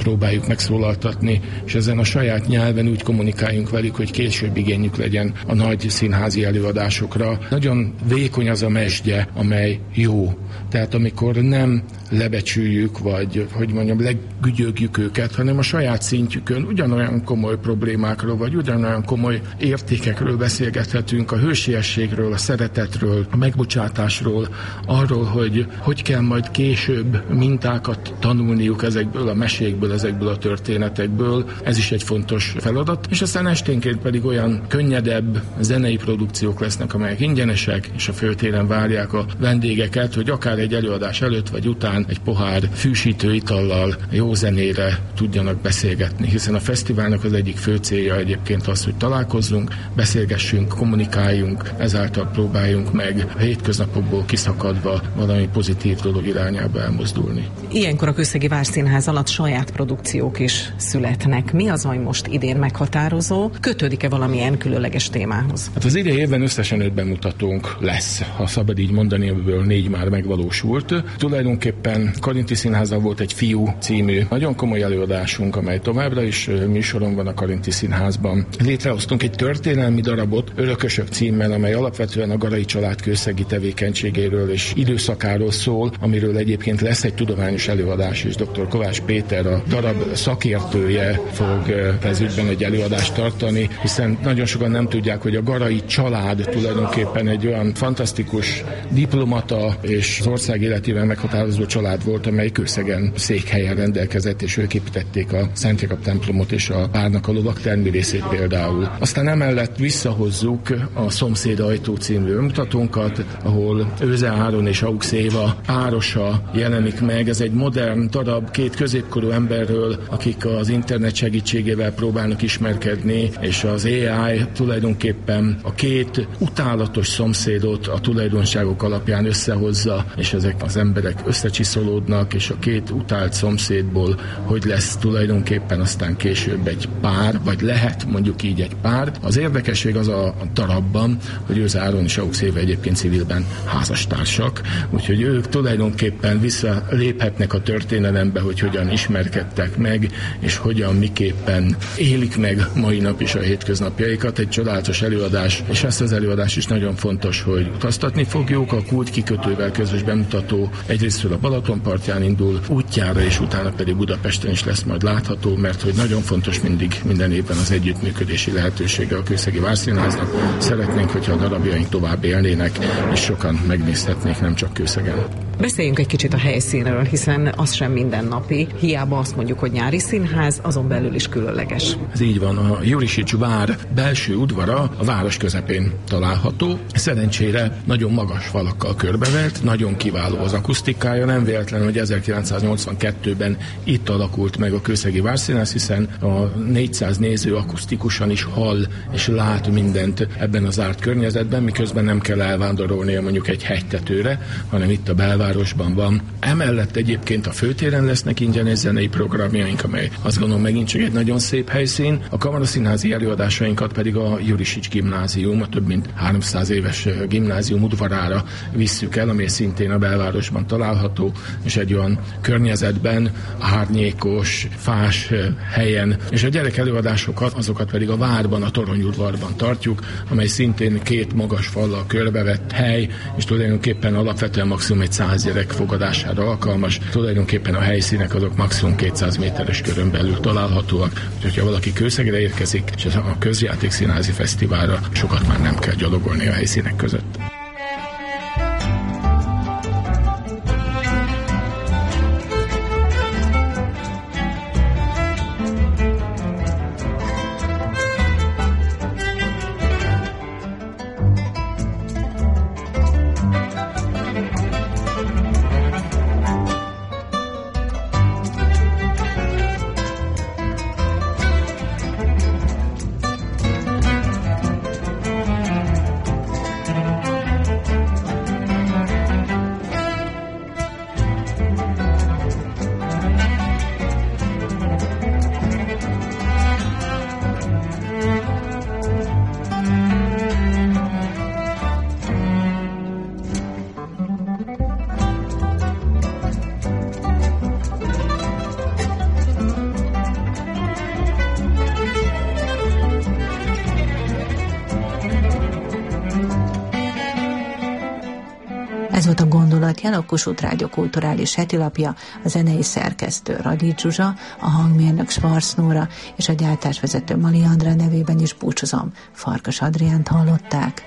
próbáljuk megszólaltatni, és ezen a saját nyelven úgy kommunikáljunk velük, hogy később igényük legyen a nagy színházi előadásokra. Nagyon vékony az a mesdje, amely jó. Tehát amikor nem lebecsüljük, vagy hogy mondjam, legügyögjük őket, hanem a saját szintjükön ugyanolyan komoly problémákról, vagy ugyanolyan komoly értékekről beszélgethetünk, a hősiességről, a szeretetről, a megbocsátásról, arról, hogy hogy kell majd később mintákat tanulniuk ezekből a mesékből, ezekből a történetekből. Ez is egy fontos feladat. És aztán esténként pedig olyan könnyedebb zenei produkciók lesznek, amelyek ingyenesek, és a főtéren várják a vendégeket, hogy akár egy előadás előtt vagy után egy pohár fűsítő itallal jó zenére tudjanak beszélgetni, hiszen a fesztiválnak az egyik fő célja egyébként az, hogy találkozzunk, beszélgessünk, kommunikáljunk, ezáltal próbáljunk meg a hétköznapokból kiszakadva valami pozitív dolog irányába elmozdulni. Ilyenkor a Kőszegi Várszínház alatt saját produkciók is születnek. Mi az, ami most idén meghatározó? Kötődik-e valamilyen különleges témához? Hát az idei évben összesen öt bemutatónk lesz, ha szabad így mondani, amiből négy már megvalósult. Tulajdonképpen Karinti Színházzal volt egy Fiú című nagyon komoly előadásunk, amely továbbra is műsoron van a Karinti Színházban. Létrehoztunk egy történelmi darabot Örökösök címmel, amely alapvetően a Garai család kőszegi tevékenységéről és időszakáról szól, amiről egyébként lesz egy tudományos előadás is. doktor Kovács Péter, a darab szakértője fog ez ügyben egy előadást tartani, hiszen nagyon sokan nem tudják, hogy a Garai család tulajdonképpen egy olyan fantasztikus diplomata és az ország életében meghatározó család volt, amely Kőszegen székhelyen rendelkezett, és ők építették a Szent Jakab templomot és a várnak a lovak természetét például. Aztán emellett visszahozzuk a Szomszéd ajtó című bemutatónkat, ahol Őze Áron és Aux Éva párosa jelenik meg. Ez egy modern darab két középkorú emberről, akik az internet segítségével próbálnak ismerkedni, és az á i tulajdonképpen a két utálatos szomszédot a tulajdonságok alapján összehozza, és ezek az emberek összecsiszolódnak, és a két utált szomszédból hogy lesz tulajdonképpen aztán később egy pár, vagy lehet mondjuk így egy pár. Az érdekesség az a darabban, hogy Őze Áron és Aux Éva egyébként civilben házastársak, úgyhogy ők tulajdonképpen visszaléphetnek a történelembe, hogy hogyan ismerkedtek meg, és hogyan, miképpen élik meg mai nap is a hétköznapjaikat. Egy csodálatos előadás, és ezt az előadás is nagyon fontos, hogy utaztatni fogjuk. A Kult kikötővel közös bemutató egyrésztről a Balatonpartján indul útjára, és utána pedig Budapesten is lesz majd látható, mert hogy nagyon fontos mindig minden évben az együttműködési lehetősége a Kőszegi Várszínháznak. Szeretnénk, hogyha a darabjaink tovább élnének, és sokan megnézhetnék, nem csak Kőszegen. Beszéljünk egy kicsit a helyszínről, hiszen az sem mindennapi. Hiába azt mondjuk, hogy nyári színház, azon belül is különleges. Ez így van. A Jurisics vár belső udvara a város közepén található. Szerencsére nagyon magas falakkal körbevelt, nagyon kiváló az akusztikája. Nem véletlen, hogy ezerkilencszáznyolcvankettőben itt alakult meg a Kőszegi Várszínház, hiszen a négyszáz néző akusztikusan is hall és lát mindent ebben az zárt környezetben, miközben nem kell elvándorolnia mondjuk egy hegytetőre, hanem itt a belvárosban van. Emellett egyébként a főtéren lesznek ingyenes zenei programjaink, amely azt gondolom megint csak egy nagyon szép helyszín. A kamaraszínházi előadásainkat pedig a Jurisics gimnázium, a több mint háromszáz éves gimnázium udvarára visszük el, ami szintén a belvárosban található, és egy olyan környezetben, árnyékos, fás helyen, és a gyerek előadásokat, azokat pedig a várban, a toronyudvarban tartjuk, amely szintén két magas fallal körbevett hely, és tulajdonképpen alapvetően maximum egy száz gyerek fogadására alkalmas. Tulajdonképpen a helyszínek azok maximum kétszáz méteres körön belül találhatóak, úgyhogy ha valaki Kőszegre érkezik, és a Közjátékszínházi Fesztiválra, sokat már nem kell gyalogolni a helyszínek között. Ez volt a Gondolatjel, a Kossuth Rádió kulturális hetilapja, a zenei szerkesztő Radics Zsuzsa, a hangmérnök Schwarz Nóra és a gyártásvezető Mali Andrá nevében is búcsúzom. Farkas Adriánt hallották.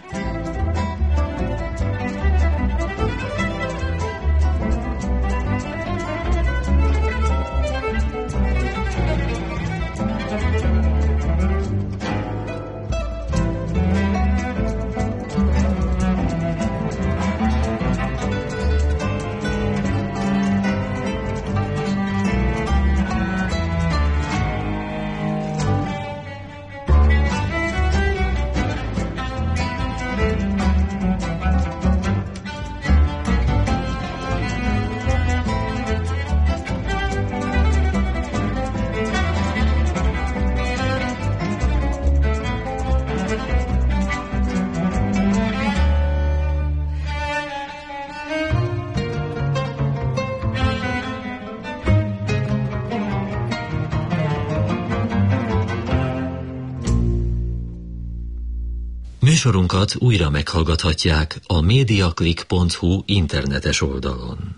Műsorunkat újra meghallgathatják a mediaclick pont hu internetes oldalon.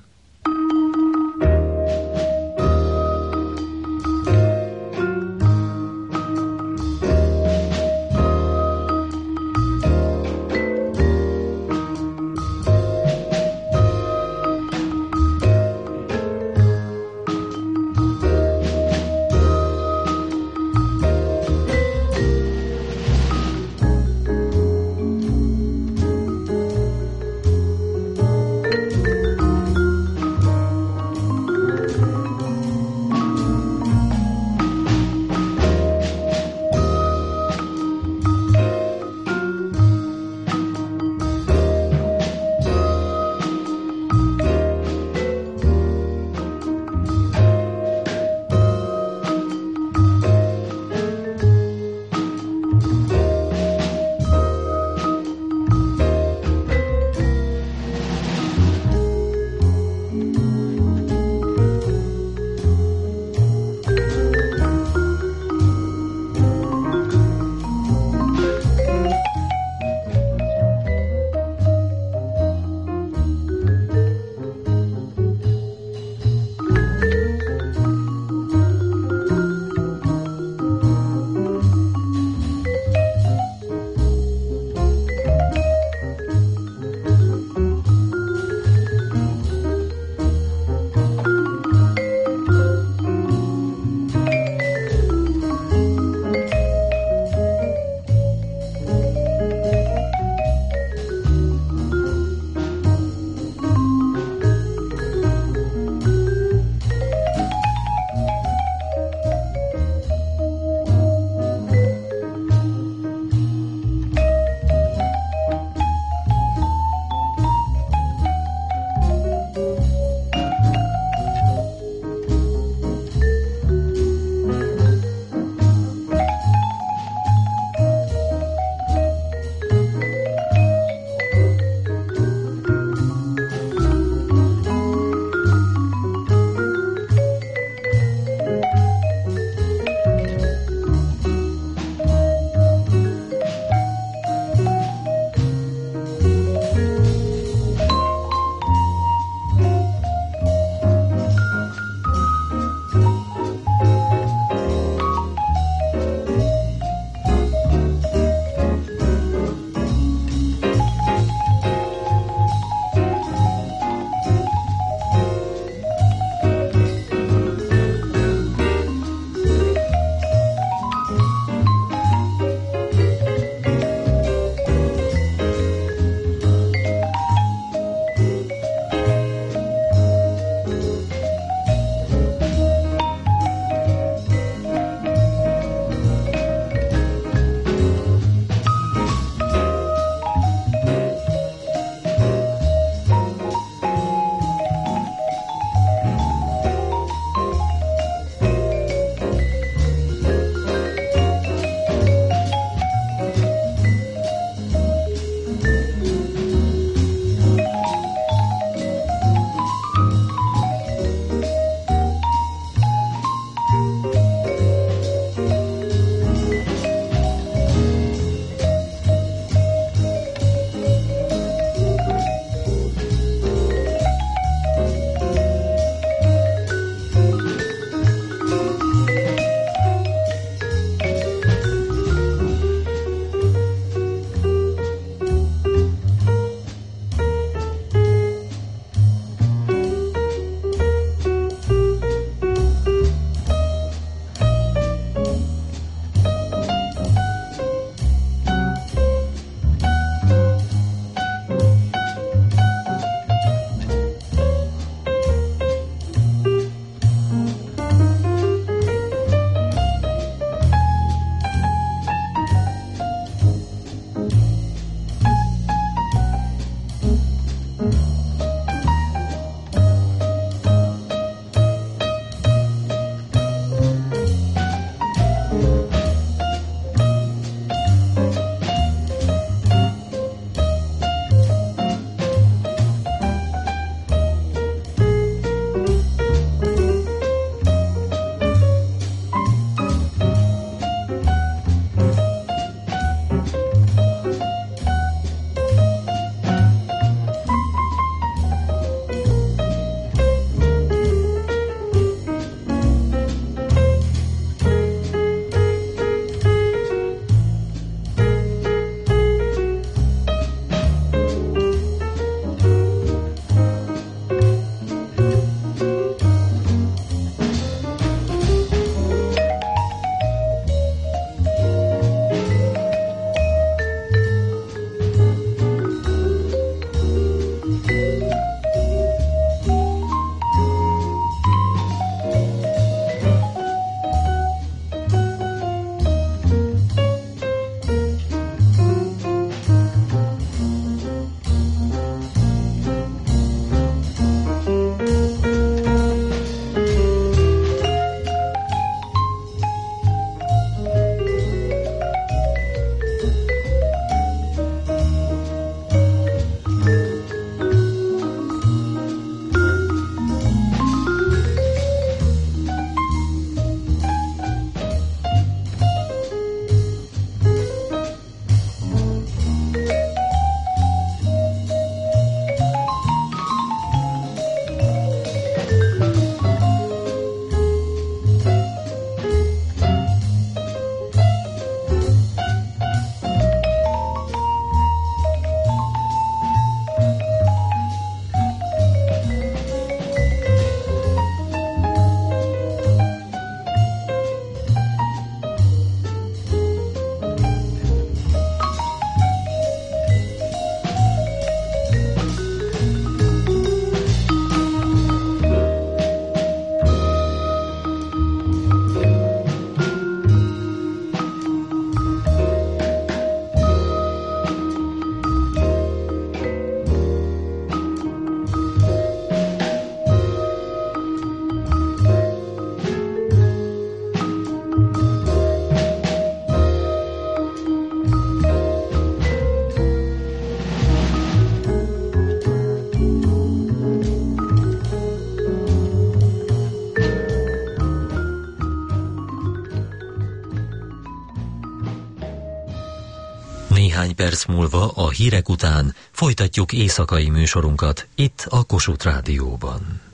Néhány perc múlva a hírek után folytatjuk éjszakai műsorunkat itt a Kossuth Rádióban.